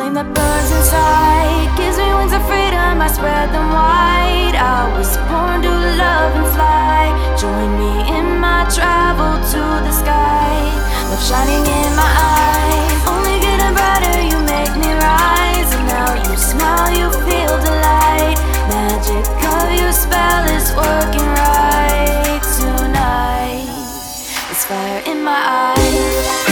flame that burns inside gives me wings of freedom, I spread them wide. I was born to love and fly. Join me in my travel to the sky. Love shining in my eyes, only getting brighter, you make me rise. And now you smile, you feel delight. Magic of your spell is working right tonight. It's fire in my eyes.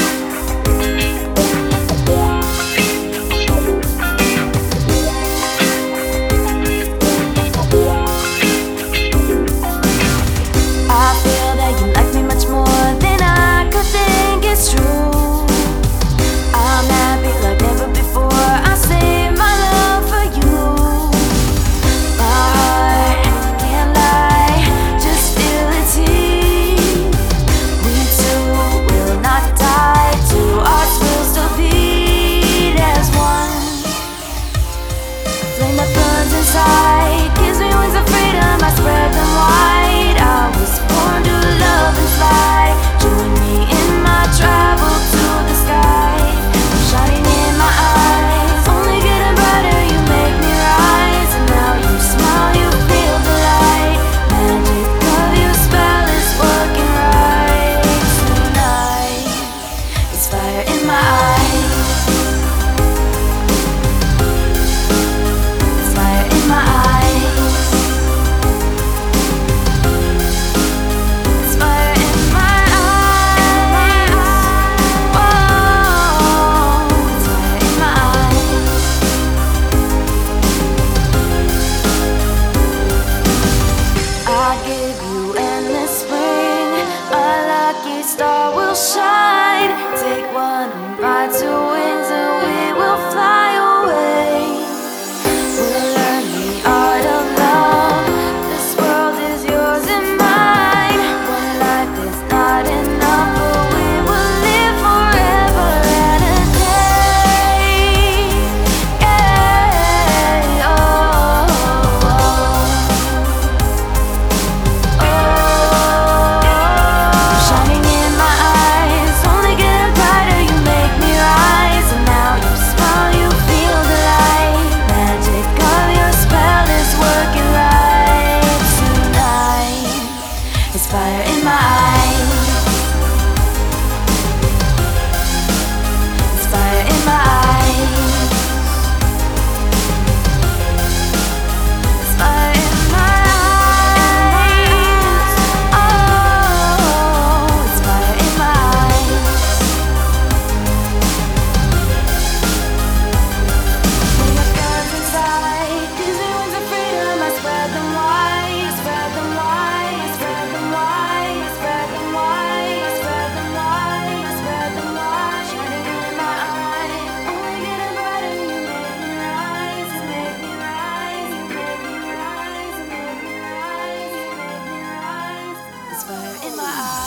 Gives me wings of freedom, I spread them wide. I was born to love and fly. Join me in my travel to the sky. Shining in my eyes, only getting brighter, you make me rise. And now you smile, you feel the light. Magic of your spell is working right tonight. It's fire in my eyes. Star will shine. Take one and ride to wings, and we will fly away. We'll learn the art of love. This world is yours and mine. One life is not enough, but we will live forever and a day. Yeah, oh, oh, oh. Shining fire in my eyes. It's fire in my eyes. It's fire in my eyes. Oh, it's fire in my eyes. When the guns inside gives me wings of freedom, I spread them wide, spread them wide, spread them wide. Fire in my eyes.